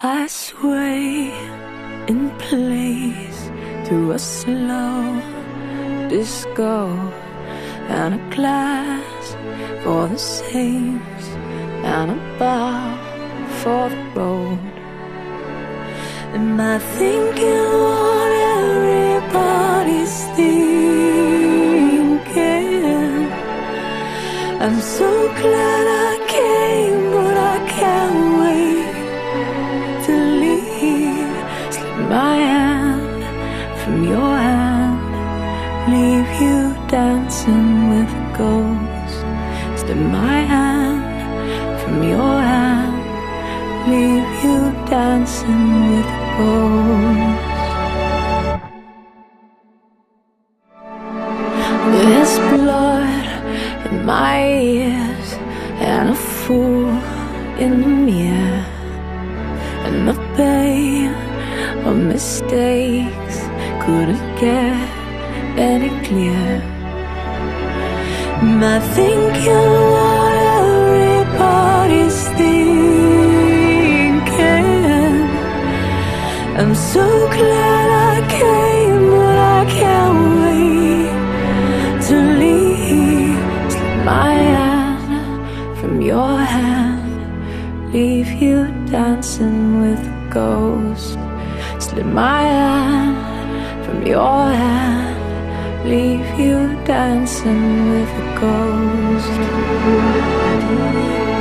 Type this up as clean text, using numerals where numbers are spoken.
I sway in place to a slow disco and a glass for the saints and a bar for the road. Am I thinking what everybody's thinking? I'm so glad I came, but I can't wait to leave. Slip my hand from your hand, leave you dancing with a ghost. Slip my hand from your hand, leave you dancing with a ghost. There's blood in my ears and a fool in the mirror, and the pain of mistakes couldn't get any clearer. Am I thinking what everybody's thinking? I'm so glad I came, but I can't wait to leave. Slip my hand from your hand, leave you dancing with a ghost. Slip my hand from your hand, leave you dancing with a ghost.